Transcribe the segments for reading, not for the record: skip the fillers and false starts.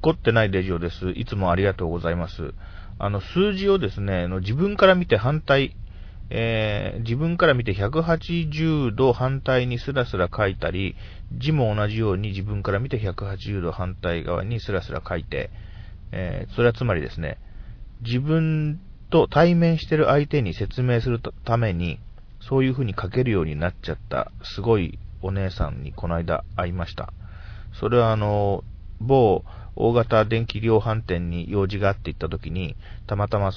凝ってないレジオです。いつもありがとうございます。数字をですね、自分から見て反対、自分から見て180度反対にスラスラ書いたり、字も同じように自分から見て180度反対側にスラスラ書いて、それはつまりですね、自分と対面してる相手に説明するために、そういう風に書けるようになっちゃった、すごいお姉さんにこの間会いました。それは某大型電気量販店に用事があって行った時に、たまたま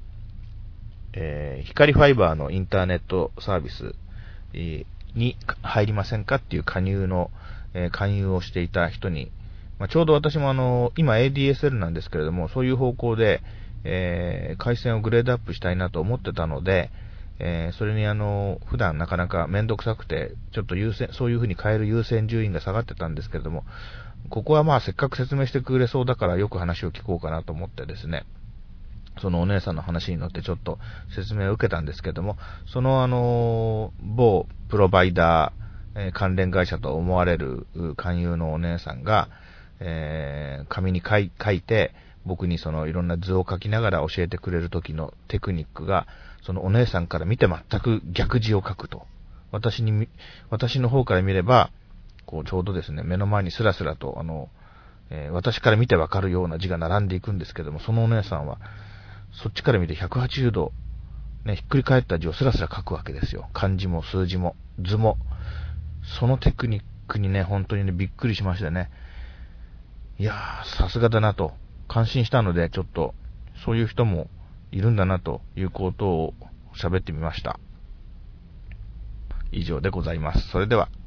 光ファイバーのインターネットサービス、に入りませんかっていう勧誘をしていた人に、ちょうど私も今 ADSL なんですけれども、そういう方向で、回線をグレードアップしたいなと思ってたので、それに普段なかなかめんどくさくて、ちょっとそういう風に変える優先順位が下がってたんですけれども、ここはせっかく説明してくれそうだからよく話を聞こうかなと思ってですね、そのお姉さんの話に乗ってちょっと説明を受けたんですけども、その某プロバイダー、関連会社と思われる勧誘のお姉さんが、紙に書いて、僕にいろんな図を書きながら教えてくれる時のテクニックが、そのお姉さんから見て全く逆字を書くと。私の方から見れば、ちょうどですね、目の前にスラスラと、私から見てわかるような字が並んでいくんですけども、そのお姉さんは、そっちから見て180度、ね、ひっくり返った字をスラスラ書くわけですよ。漢字も数字も図も。そのテクニックにね、本当にね、びっくりしましたね。いやー、さすがだなと、感心したので、ちょっと、そういう人もいるんだなということを喋ってみました。以上でございます。それでは。